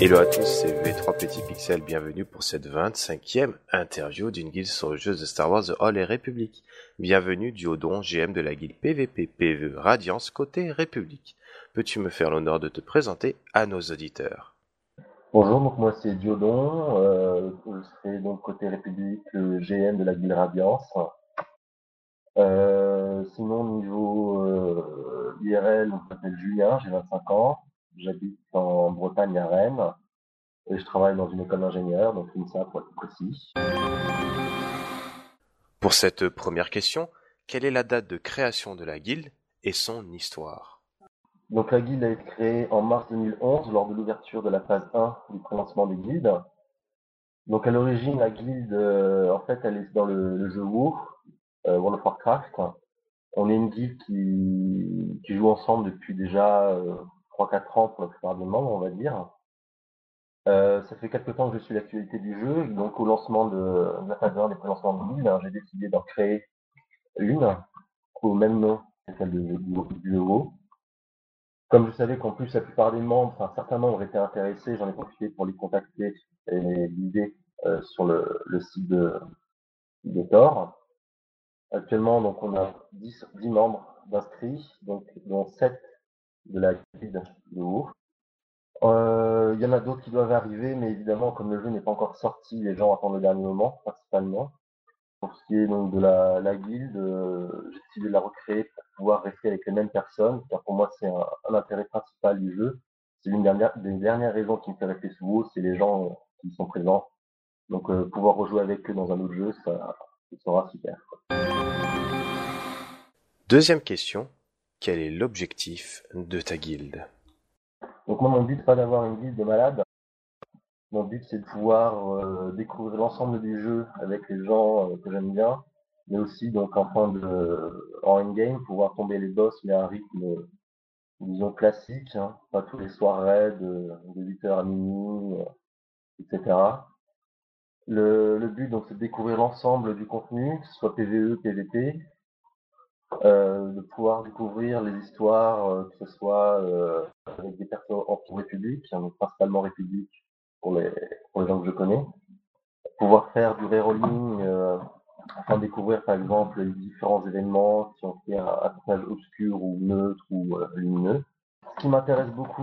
Hello à tous, c'est V3 Petit Pixel, bienvenue pour cette 25e interview d'une guilde sur le jeu de Star Wars The Old Republic. Bienvenue Diodon, GM de la guilde PVP PvE Radiance côté République. Peux-tu me faire l'honneur de te présenter à nos auditeurs? Bonjour, donc moi c'est Diodon, je serai donc côté République le GM de la guilde Radiance. Sinon niveau IRL, on s'appelle Julien, j'ai 25 ans, j'habite en Bretagne à Rennes et je travaille dans une école d'ingénieur, donc INSA pour être précis. Pour cette première question, quelle est la date de création de la guilde et son histoire? Donc la guilde a été créée en mars 2011 lors de l'ouverture de la phase 1 du commencement des guildes. Donc à l'origine la guilde, en fait elle est dans le jeu WoW, World of Warcraft. On est une guilde qui joue ensemble depuis déjà 3-4 ans pour la plupart des membres, on va dire. Ça fait quelque temps que je suis l'actualité du jeu, donc au lancement de la phase 1 des pré-lancements de guilde, j'ai décidé d'en créer une, au même nom que celle du WoW. Comme je savais qu'en plus la plupart des membres, enfin certains membres étaient intéressés, j'en ai profité pour les contacter et les guider sur le site de Thor. Actuellement, donc, on a 10 membres d'inscrits, donc, dont 7 de la guilde de WoW. Il y en a d'autres qui doivent arriver, mais évidemment, comme le jeu n'est pas encore sorti, les gens attendent le dernier moment, principalement. Pour ce qui est donc de la guilde, j'ai décidé de la recréer pour pouvoir rester avec les mêmes personnes, car pour moi, c'est un intérêt principal du jeu. C'est l'une des dernières raisons qui me fait rester sous WoW, c'est les gens qui sont présents. Donc, pouvoir rejouer avec eux dans un autre jeu, ça sera super. Deuxième question, quel est l'objectif de ta guilde? Donc moi, mon but, c'est pas d'avoir une guilde de malades. Mon but, c'est de pouvoir découvrir l'ensemble du jeu avec les gens que j'aime bien, mais aussi donc en endgame, pouvoir tomber les boss, mais à un rythme, disons, classique, pas tous les soirs raids de 8h à minuit, etc. Le but, donc, c'est de découvrir l'ensemble du contenu, que ce soit PvE, PvP, de pouvoir découvrir les histoires, que ce soit avec des personnes en République, donc principalement République pour les gens que je connais. Pouvoir faire du rerolling afin de découvrir par exemple les différents événements qui ont fait un personnage obscur ou neutre ou lumineux. Ce qui m'intéresse beaucoup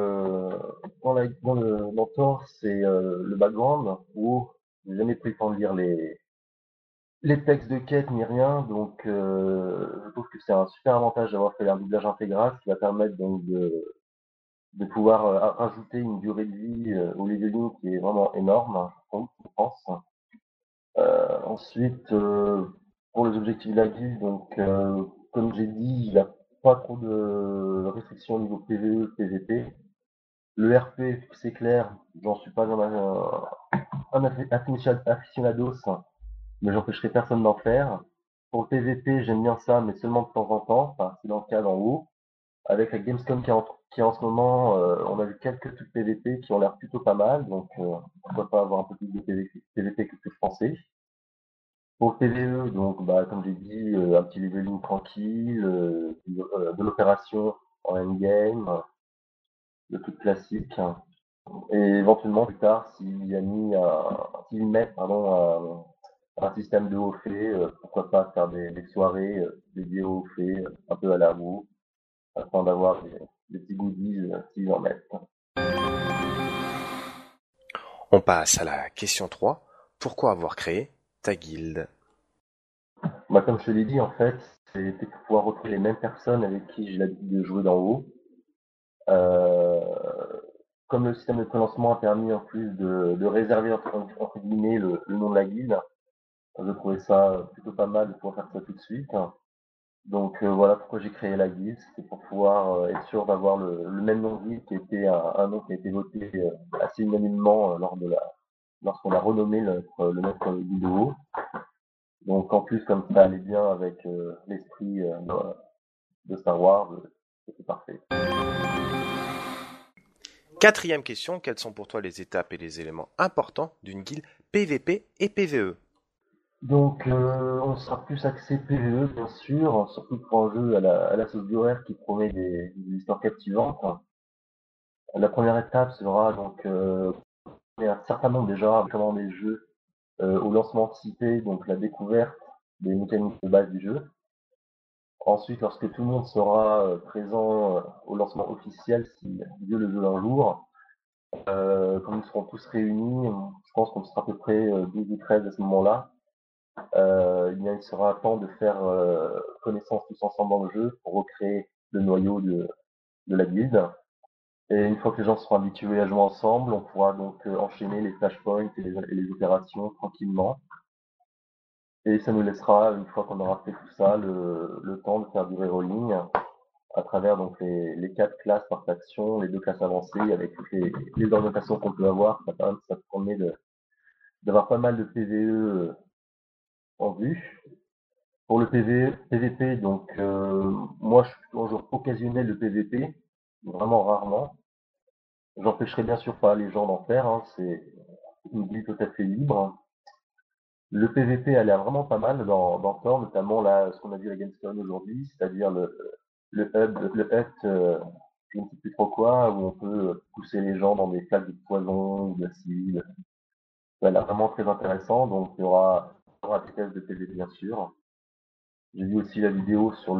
dans Thor, c'est le background où j'ai jamais pris le temps de lire les textes de quête ni rien, donc je trouve que c'est un super avantage d'avoir fait un doublage intégral, ce qui va permettre donc de pouvoir rajouter une durée de vie au leveling qui est vraiment énorme, je pense. Ensuite, pour les objectifs de la guilde, donc comme j'ai dit, il n'y a pas trop de restrictions au niveau PvE, PvP. Le RP, c'est clair, j'en suis pas un aficionados, mais j'empêcherai personne d'en faire. Pour le PvP, j'aime bien ça, mais seulement de temps en temps, enfin, c'est dans le cas d'en haut. Avec la Gamescom qui est en ce moment, on a vu quelques trucs PvP qui ont l'air plutôt pas mal, donc pourquoi pas avoir un peu plus de PvP que ce que je pensais. Pour le PvE, donc bah, comme j'ai dit, un petit leveling tranquille, de l'opération en endgame, le truc classique. Et éventuellement plus tard, s'ils mettent un système de haut fait, pourquoi pas faire des soirées dédiées au haut fait, un peu à la roue, afin d'avoir des petits goodies s'ils en mettent. On passe à la question 3. Pourquoi avoir créé ta guilde? Bah, comme je te l'ai dit, en fait, c'était pour pouvoir retrouver les mêmes personnes avec qui j'ai l'habitude de jouer dans WoW. Euh, Comme le système de prélancement a permis en plus de réserver entre guillemets le nom de la guilde, je trouvais ça plutôt pas mal de pouvoir faire ça tout de suite. Donc voilà pourquoi j'ai créé la guilde, c'était pour pouvoir être sûr d'avoir le même nom de guilde qui était un nom qui a été voté assez unanimement lorsqu'on a renommé notre guilde de WoW. Donc en plus comme ça allait bien avec l'esprit de Star Wars, c'était parfait. Quatrième question, quelles sont pour toi les étapes et les éléments importants d'une guilde PVP et PvE? Donc on sera plus axé PvE bien sûr, surtout pour un jeu à la sauce d'horaire qui promet des histoires captivantes. La première étape sera donc il y a un certain nombre déjà comment des jeux au lancement anticipé, donc la découverte des mécaniques de base du jeu. Ensuite, lorsque tout le monde sera présent au lancement officiel, si Dieu le veut un jour, quand nous serons tous réunis, je pense qu'on sera à peu près 12 ou 13 à ce moment-là, eh bien, il sera temps de faire connaissance tous ensemble dans le jeu pour recréer le noyau de la guilde. Et une fois que les gens seront habitués à jouer ensemble, on pourra donc enchaîner les flashpoints et les opérations tranquillement. Et ça nous laissera, une fois qu'on aura fait tout ça, le temps de faire du rerolling à travers donc les 4 classes par faction, les 2 classes avancées, avec toutes les orientations qu'on peut avoir. Ça permet d'avoir pas mal de PVE en vue. Pour le PVP, donc moi je suis plutôt un joueur occasionnel de PVP, vraiment rarement. J'empêcherai bien sûr pas les gens d'en faire, hein, c'est une guilde tout à fait libre. Le PVP a l'air vraiment pas mal dans Thor, notamment là, ce qu'on a vu à Gamescom aujourd'hui, c'est-à-dire le hut, je ne sais plus trop quoi, où on peut pousser les gens dans des flaques de poison ou d'acide. Ça a l'air vraiment très intéressant, donc il y aura des tests de PVP bien sûr. J'ai vu aussi la vidéo sur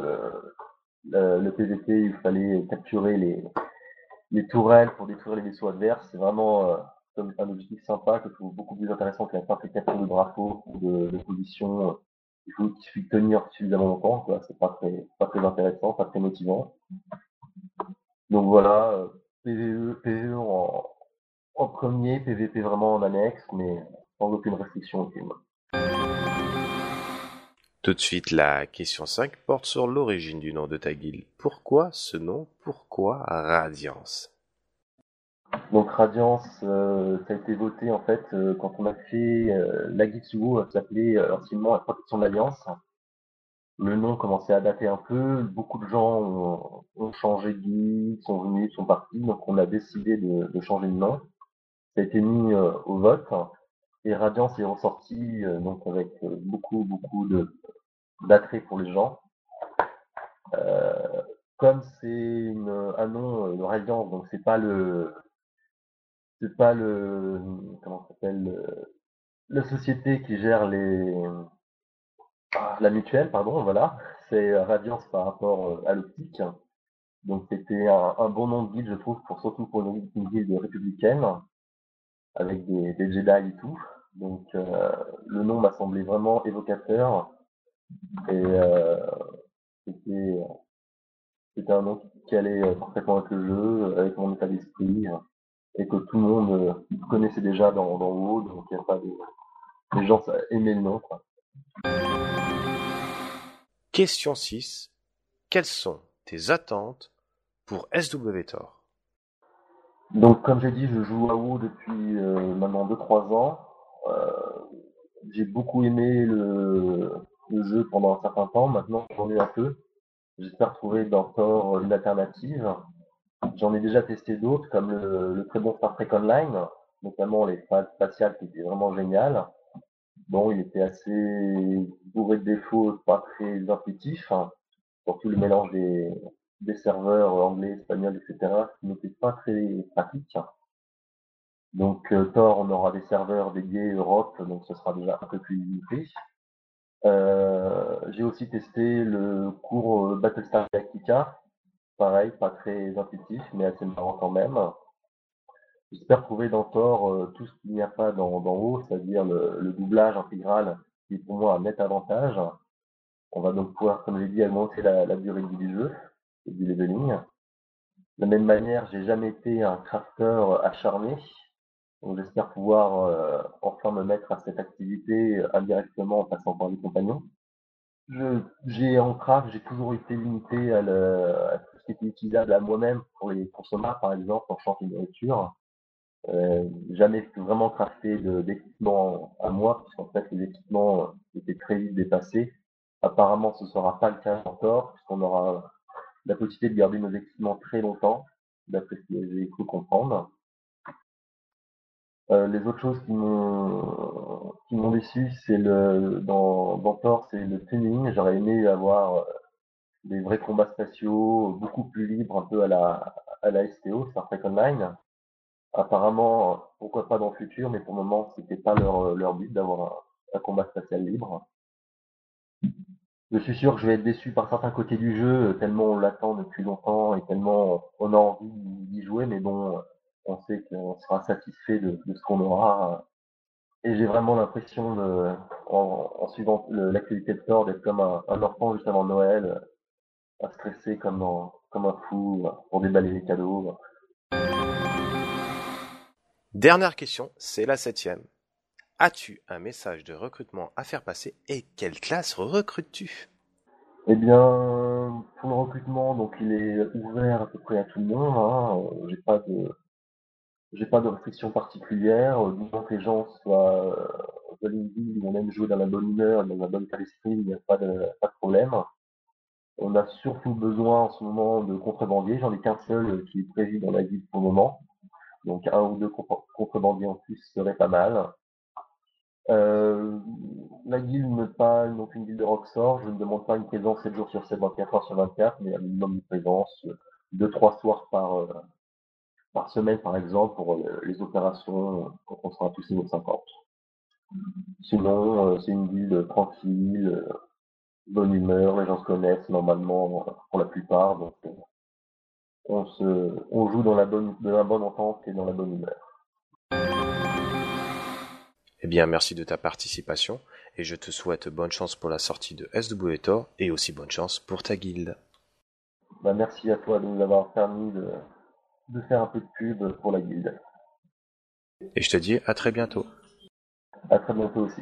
le PVP, il fallait capturer les tourelles pour détruire les vaisseaux adverses. C'est vraiment un objectif sympa que je trouve beaucoup plus intéressant que la simple capture de drapeau ou de position. Il suffit de tenir suffisamment longtemps, quoi. C'est pas très intéressant, pas très motivant. Donc voilà, PVE en premier, PVP vraiment en annexe, mais sans aucune restriction aucune. Tout de suite, la question 5 porte sur l'origine du nom de ta guilde. Pourquoi ce nom? Pourquoi Radiance? Donc Radiance, ça a été voté en fait quand on a fait la guilde Sumo, ça s'appelait anciennement la protection de l'Alliance. Le nom commençait à dater un peu, beaucoup de gens ont changé de guilde, sont venus, sont partis, donc on a décidé de changer de nom. Ça a été mis au vote et Radiance est ressorti donc avec beaucoup d'attrait pour les gens. Comme c'est un nom de Radiance, donc c'est pas le comment ça s'appelle la société qui gère la mutuelle, pardon, voilà, c'est Radiance par rapport à l'optique. Donc c'était un bon nom de guilde, je trouve, surtout pour une guilde républicaine, avec des Jedi et tout. Donc le nom m'a semblé vraiment évocateur et c'était c'était un nom qui allait parfaitement avec le jeu, avec mon état d'esprit, et que tout le monde connaissait déjà dans WoW, donc il y a pas de... Les gens aimaient le nom, quoi. Question 6. Quelles sont tes attentes pour SW-Tor? Donc comme j'ai dit, je joue à WoW depuis maintenant 2-3 ans. Euh, j'ai beaucoup aimé le jeu pendant un certain temps, maintenant j'en ai un peu. J'espère trouver dans Thor une alternative. J'en ai déjà testé d'autres, comme le très bon Star Trek Online, notamment les phases spatiales qui étaient vraiment géniales. Bon, il était assez bourré de défauts, pas très intuitif, hein, surtout le mélange des serveurs anglais, espagnols, etc., qui n'était pas très pratique. Donc Thor, on aura des serveurs dédiés Europe, donc ce sera déjà un peu plus limité. J'ai aussi testé le cours Battlestar Galactica, pareil, pas très intuitif, mais assez marrant quand même. J'espère trouver dans Thor tout ce qu'il n'y a pas dans WoW, c'est-à-dire le doublage intégral, qui est pour moi un net avantage. On va donc pouvoir, comme j'ai dit, augmenter la durée de vie du jeu et du leveling. De la même manière, j'ai jamais été un crafter acharné, donc j'espère pouvoir enfin me mettre à cette activité indirectement en passant par les compagnons. J'ai en craft, j'ai toujours été limité à tout ce qui était utilisable à moi-même pour les consommables, par exemple, en change de nourriture. Jamais vraiment crafté d'équipements à moi, puisqu'en fait les équipements étaient très vite dépassés. Apparemment, ce sera pas le cas encore, puisqu'on aura la possibilité de garder nos équipements très longtemps, d'après ce que j'ai cru comprendre. Les autres choses qui m'ont déçu, c'est dans Thor, c'est le tuning. J'aurais aimé avoir des vrais combats spatiaux, beaucoup plus libres, un peu à la STO, Star Trek Online. Apparemment, pourquoi pas dans le futur, mais pour le moment, c'était pas leur but d'avoir un combat spatial libre. Je suis sûr que je vais être déçu par certains côtés du jeu, tellement on l'attend depuis longtemps et tellement on a envie d'y jouer, mais bon, on sait qu'on sera satisfait de ce qu'on aura. Et j'ai vraiment l'impression, en suivant l'actualité de Thor, d'être comme un enfant juste avant Noël, à stresser comme un fou pour déballer les cadeaux. Dernière question, c'est la 7e. As-tu un message de recrutement à faire passer et quelle classe recrutes-tu? Eh bien, pour le recrutement, donc il est ouvert à peu près à tout le monde, hein. J'ai pas de restriction particulière. Disons que les gens veulent une ville où on aime jouer dans la bonne humeur, dans la bonne état d'esprit, il n'y a pas de problème. On a surtout besoin en ce moment de contrebandiers. J'en ai qu'un seul qui est prévu dans la ville pour le moment. Donc un ou deux contrebandiers en plus serait pas mal. Euh, la guilde n'est pas donc une guilde de Roxor. Je ne demande pas une présence 7 jours sur 7, 24 heures sur 24, mais un minimum de présence, 2-3 soirs par semaine par exemple pour les opérations quand on sera tous niveau 50. Sinon, c'est une guilde tranquille, bonne humeur, les gens se connaissent normalement pour la plupart, donc on joue dans de la bonne entente et dans la bonne humeur. Eh bien, merci de ta participation et je te souhaite bonne chance pour la sortie de SW Thor et aussi bonne chance pour ta guilde. Bah, merci à toi de nous avoir permis de faire un peu de pub pour la guilde. Et je te dis à très bientôt. À très bientôt aussi.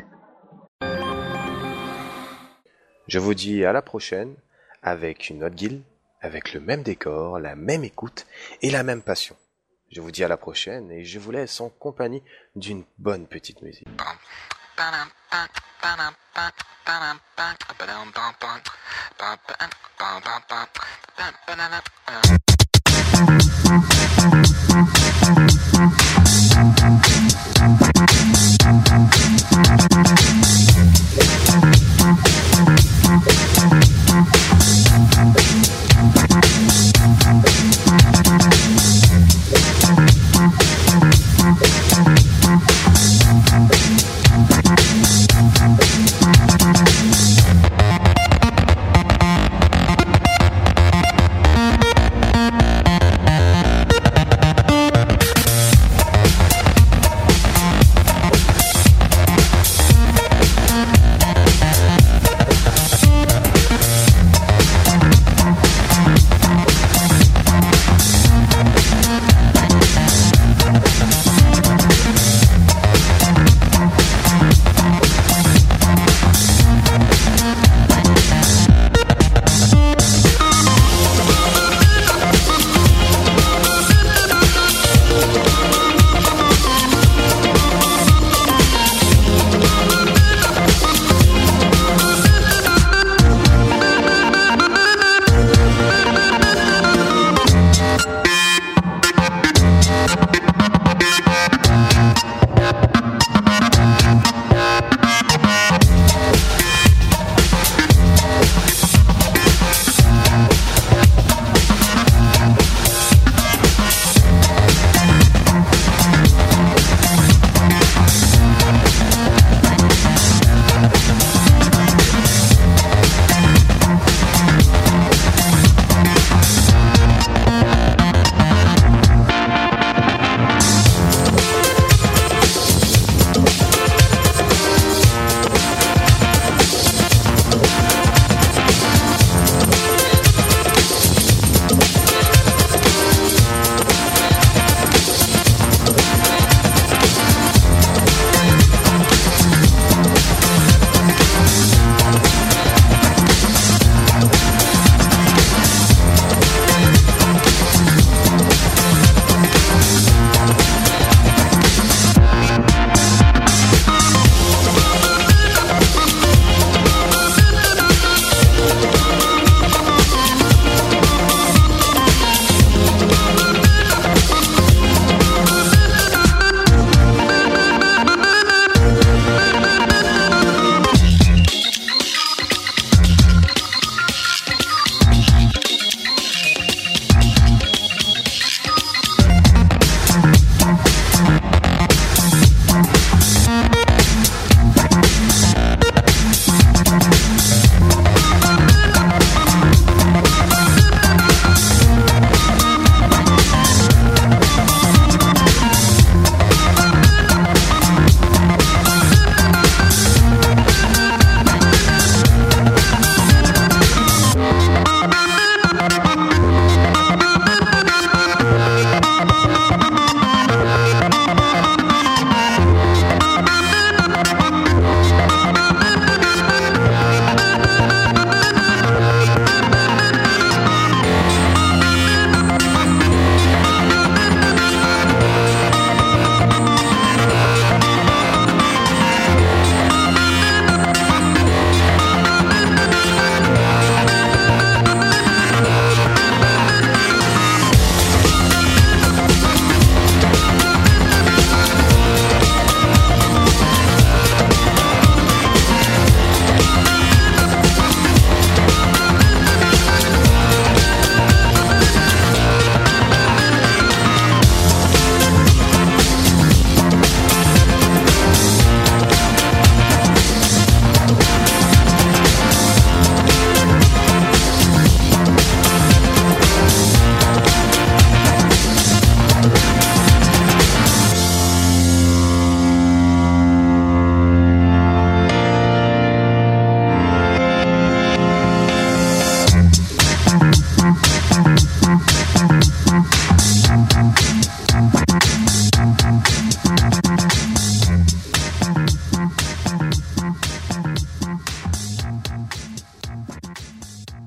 Je vous dis à la prochaine avec une autre guilde, avec le même décor, la même écoute et la même passion. Je vous dis à la prochaine et je vous laisse en compagnie d'une bonne petite musique.